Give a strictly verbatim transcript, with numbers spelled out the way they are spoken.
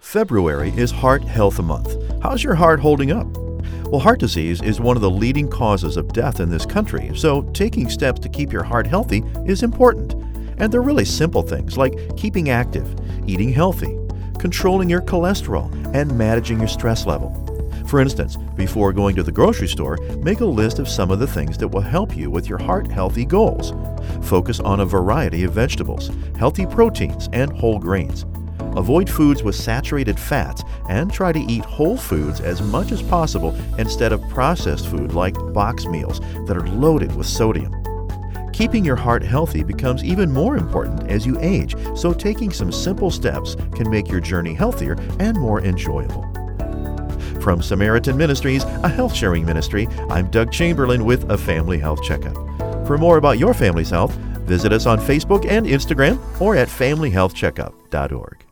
February is Heart Health Month. How's your heart holding up? Well, heart disease is one of the leading causes of death in this country, so taking steps to keep your heart healthy is important. And they're really simple things like keeping active, eating healthy, controlling your cholesterol, and managing your stress level. For instance, before going to the grocery store, make a list of some of the things that will help you with your heart healthy goals. Focus on a variety of vegetables, healthy proteins, and whole grains. Avoid foods with saturated fats and try to eat whole foods as much as possible instead of processed food like box meals that are loaded with sodium. Keeping your heart healthy becomes even more important as you age, so taking some simple steps can make your journey healthier and more enjoyable. From Samaritan Ministries, a health-sharing ministry, I'm Doug Chamberlain with A Family Health Checkup. For more about your family's health, visit us on Facebook and Instagram or at family health checkup dot org.